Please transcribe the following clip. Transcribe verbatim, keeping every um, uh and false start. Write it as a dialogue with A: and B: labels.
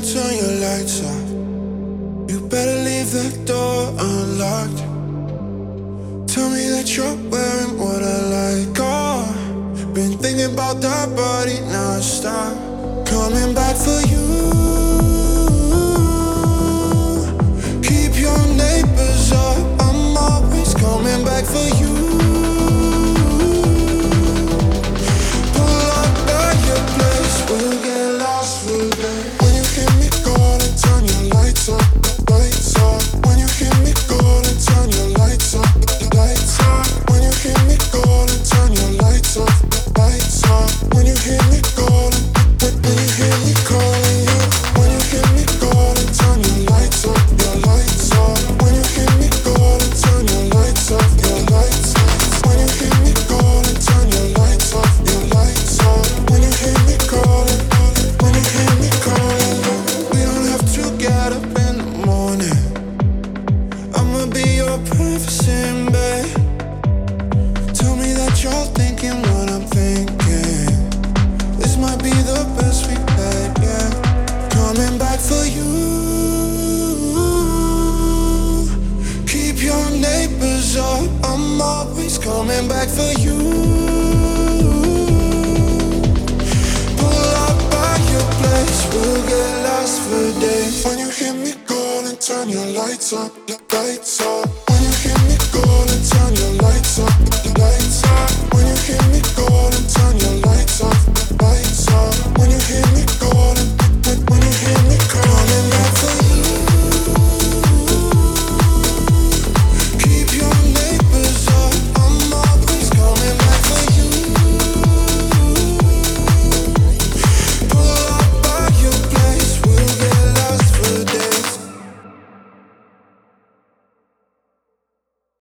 A: turn your lights off. You better leave the door unlocked. Tell me that you're wearing what I like. Oh, been thinking about that body non-stop. Coming back for you. Keep your neighbors up. I'm always coming back for you. Pull up at your place. We'll get lost for days. When you hear me calling, turn your lights up, lights up. When you hear me calling, turn your lights up, lights up. When you hear me calling, turn your lights up, lights up. When you hear me calling, when, when you hear me calling you. When you hear me calling, turn your lights up, your lights up. When you hear me calling, turn your lights up, your lights up. When you hear me calling, turn your lights up, your lights up. When you hear me calling, when you hear me calling, we don't have to get up in the morning. I'ma be your privacy in bed. Tell me that you're thinking what I'm thinking. This might be the best we've had, yeah. Coming back for you. Keep your neighbors up. I'm always coming back for you. Pull up by your place. We'll get lost for days. When you hear me calling, turn your lights up.